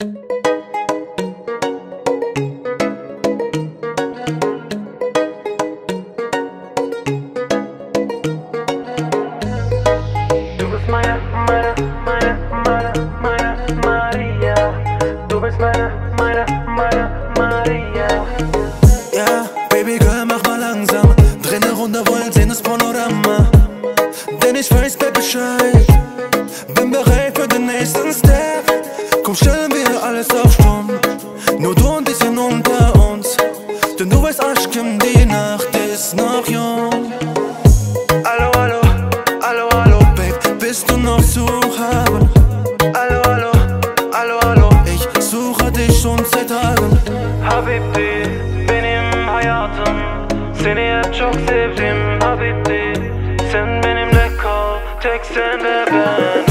Du bist meine Maria. Du bist meine Maria. Ja, Baby Girl, mach mal langsam. Dreh ne Runde, wollen sehen das Panorama. Denn ich weiß, Baby, Bescheid. Bin bereit für den nächsten Step. Komm, stellen wir alles auf Stumm. Nur du und ich sind unter uns. Denn du weißt, Aşkım, die Nacht ist noch jung. Hallo, hallo, hallo, hallo, Babe, bist du noch zu haben? Hallo, hallo, hallo, hallo, ich suche dich schon seit Tagen. Habibi, benim hayatım. Seni hep çok sevdim Habibi. Sen benimle kal, tek sen ve ben.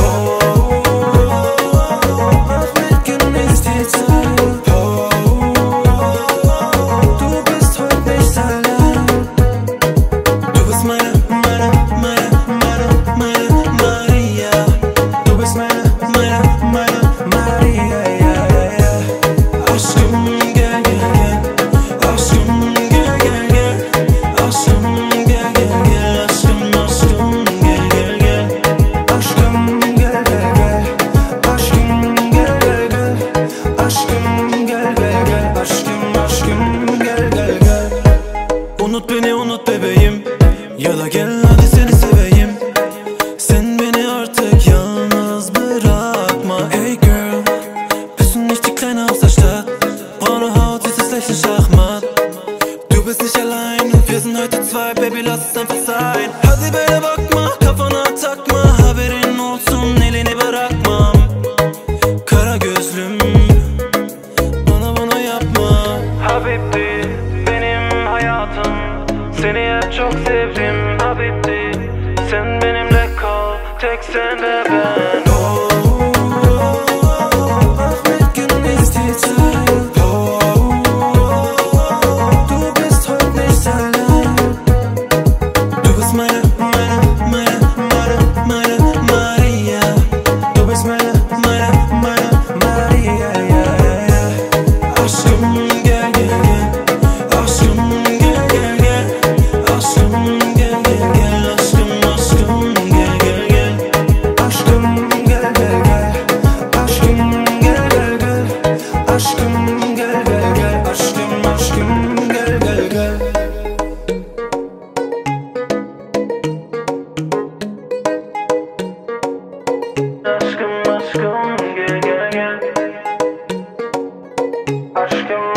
Unut beni, unut bebeğim. Ya da gel hadi seni seveyim. Sen beni artık yalnız bırakma. Hey girl, bist du nicht die Kleine aus der Stadt? Braune Haut, süßes Lächeln, Schachmatt. Du bist nicht allein, wir sind heute zwei. Baby, lass es einfach sein. Hadi böyle bakma, kafana takma. Haberin olsun, elini bırakmam. Kara gözlüm, bana bunu yapma. Habibi, benim hayatım. Seni hep çok sevdim Habibi. Sen benimle kal, tek sen ve ben. Aşkım, gel gel gel. Aşkım.